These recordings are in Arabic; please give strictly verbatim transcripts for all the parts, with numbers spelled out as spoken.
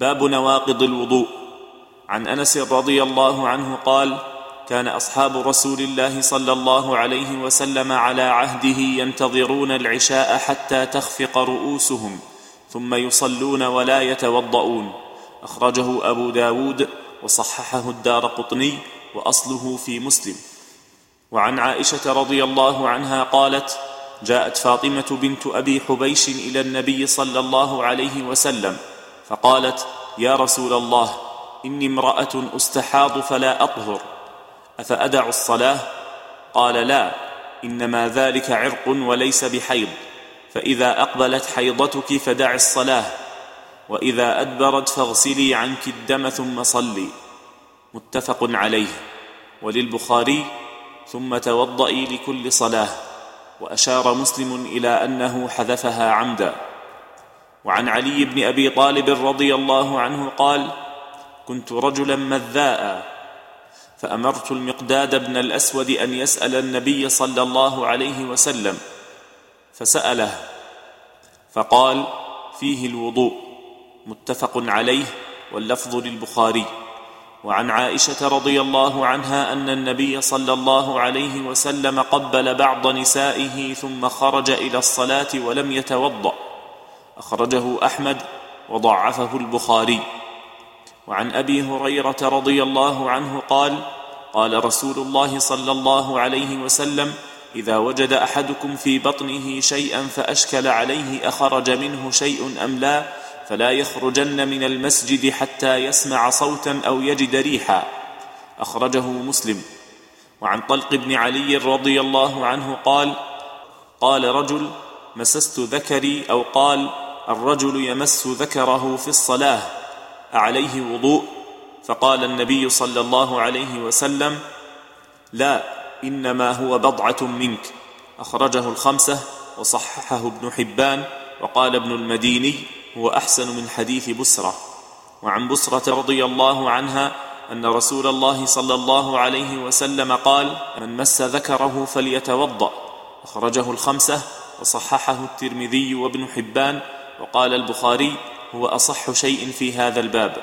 باب نواقض الوضوء. عن أنس رضي الله عنه قال: كان أصحاب رسول الله صلى الله عليه وسلم على عهده ينتظرون العشاء حتى تخفق رؤوسهم ثم يصلون ولا يتوضؤون. أخرجه أبو داود وصححه الدارقطني وأصله في مسلم. وعن عائشة رضي الله عنها قالت: جاءت فاطمة بنت أبي حبيش إلى النبي صلى الله عليه وسلم فقالت: يا رسول الله، إني امرأة أستحاض فلا أطهر، أفأدع الصلاة؟ قال: لا، إنما ذلك عرق وليس بحيض، فإذا أقبلت حيضتك فدع الصلاة، وإذا أدبرت فاغسلي عنك الدم ثم صلي. متفق عليه. وللبخاري: ثم توضئي لكل صلاة. وأشار مسلم إلى أنه حذفها عمدا. وعن علي بن أبي طالب رضي الله عنه قال: كنت رجلا مذاء، فأمرت المقداد بن الأسود أن يسأل النبي صلى الله عليه وسلم، فسأله فقال: فيه الوضوء. متفق عليه، واللفظ للبخاري. وعن عائشة رضي الله عنها أن النبي صلى الله عليه وسلم قبل بعض نسائه ثم خرج إلى الصلاة ولم يتوضأ. أخرجه أحمد وضعفه البخاري. وعن أبي هريرة رضي الله عنه قال: قال رسول الله صلى الله عليه وسلم: إذا وجد أحدكم في بطنه شيئا فأشكل عليه أخرج منه شيء أم لا، فلا يخرجن من المسجد حتى يسمع صوتا أو يجد ريحا. أخرجه مسلم. وعن طلق بن علي رضي الله عنه قال: قال رجل: مسست ذكري، أو قال: الرجل يمس ذكره في الصلاة، أعليه وضوء؟ فقال النبي صلى الله عليه وسلم: لا، إنما هو بضعة منك. أخرجه الخمسة وصححه ابن حبان، وقال ابن المديني: هو أحسن من حديث بسرة. وعن بسرة رضي الله عنها أن رسول الله صلى الله عليه وسلم قال: من مس ذكره فليتوضأ. أخرجه الخمسة وصححه الترمذي وابن حبان، وقال البخاري: هو أصح شيء في هذا الباب.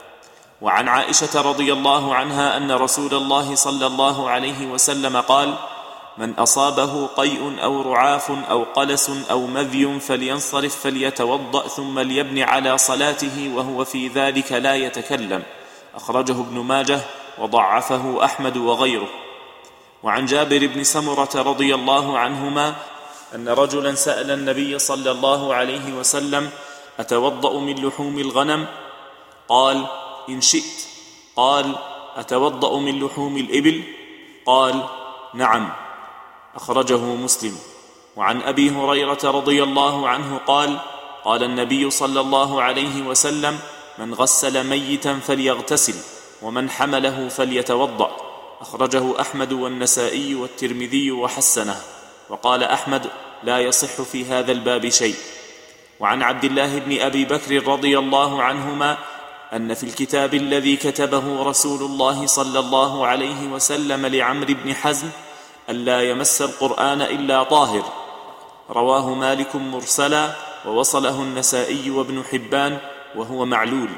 وعن عائشة رضي الله عنها أن رسول الله صلى الله عليه وسلم قال: من أصابه قيء أو رعاف أو قلس أو مذي فلينصرف فليتوضأ ثم ليبني على صلاته وهو في ذلك لا يتكلم. أخرجه ابن ماجه وضعفه أحمد وغيره. وعن جابر بن سمرة رضي الله عنهما أن رجلا سأل النبي صلى الله عليه وسلم: أتوضأ من لحوم الغنم؟ قال: إن شئت. قال: أتوضأ من لحوم الإبل؟ قال: نعم. أخرجه مسلم. وعن أبي هريرة رضي الله عنه قال: قال النبي صلى الله عليه وسلم: من غسل ميتا فليغتسل، ومن حمله فليتوضأ. أخرجه أحمد والنسائي والترمذي وحسنه. وقال أحمد: لا يصح في هذا الباب شيء. وعن عبد الله بن أبي بكر رضي الله عنهما أن في الكتاب الذي كتبه رسول الله صلى الله عليه وسلم لعمرو بن حزم ألا يمس القرآن إلا طاهر. رواه مالك مرسلا، ووصله النسائي وابن حبان، وهو معلول.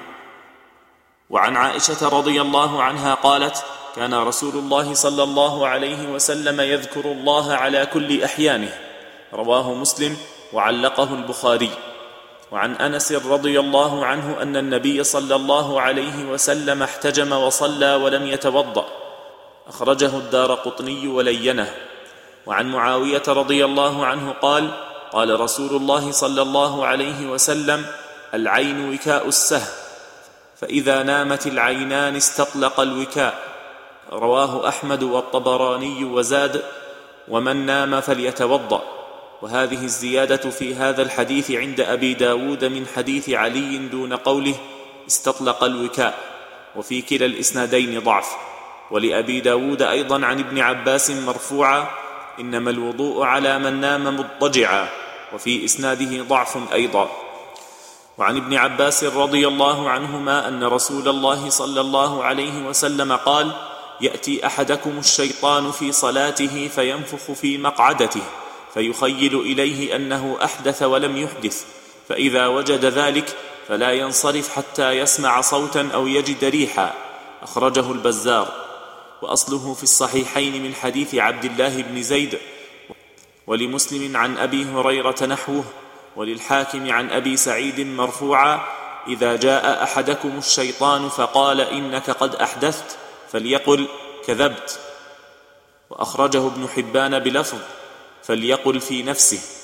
وعن عائشة رضي الله عنها قالت: كان رسول الله صلى الله عليه وسلم يذكر الله على كل أحيانه. رواه مسلم وعلقه البخاري. وعن أنس رضي الله عنه أن النبي صلى الله عليه وسلم احتجم وصلى ولم يتوضأ. أخرجه الدارقطني ولينه. وعن معاوية رضي الله عنه قال: قال رسول الله صلى الله عليه وسلم: العين وكاء السهم، فإذا نامت العينان استطلق الوكاء. رواه أحمد والطبراني وزاد: ومن نام فليتوضأ. وهذه الزيادة في هذا الحديث عند أبي داود من حديث علي دون قوله استطلق الوكاء، وفي كلا الإسنادين ضعف. ولأبي داود أيضا عن ابن عباس مرفوعا: إنما الوضوء على من نام مضطجعا، وفي إسناده ضعف أيضا. وعن ابن عباس رضي الله عنهما أن رسول الله صلى الله عليه وسلم قال: يأتي أحدكم الشيطان في صلاته فينفخ في مقعدته فيخيل إليه أنه أحدث ولم يحدث، فإذا وجد ذلك فلا ينصرف حتى يسمع صوتا أو يجد ريحا. أخرجه البزار. وأصله في الصحيحين من حديث عبد الله بن زيد، ولمسلم عن أبي هريرة نحوه، وللحاكم عن أبي سعيد مرفوعا: إذا جاء أحدكم الشيطان فقال إنك قد أحدثت فليقل كذبت. وأخرجه ابن حبان بلفظ: فليقل في نفسه.